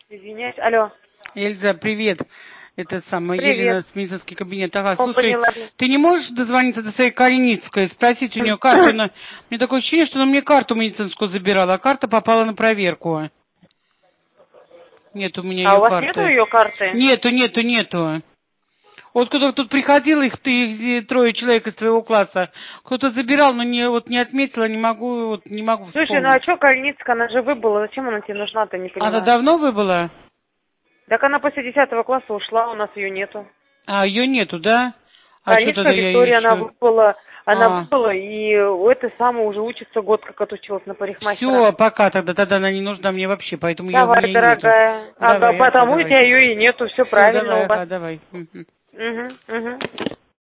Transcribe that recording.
Извиняюсь. Алло. Эльза, привет. Это самая Привет. Елена с медицинский кабинет. Ага, О, слушай, поняла. ты не можешь дозвониться до своей Калиницкой, спросить у нее карту? Мне такое ощущение, что она мне карту медицинскую забирала, а карта попала на проверку. Нет у меня А ее у вас карты. нету ее карты? Нету. Вот кто-то тут приходил, их трое человек из твоего класса. Кто-то забирал, но не отметила, не могу Слушай, ну а вспомнить. что Калиницкая, она же выбыла, зачем она тебе нужна-то, не Она понимаю. давно выбыла? Так она после 10 класса ушла, у нас ее нету. А, ее нету, да? А что тогда Калиницкая я ее Виктория, ищу? она выбыла, и это самое уже учится год, как отучилась на парикмахера. Все, пока тогда она не нужна мне вообще, поэтому ее у Давай, меня и нету. дорогая. Ага, Давай, потому у давай. тебя ее и нету, все Все, правильно у давай, вас. давай. Мгм. Угу.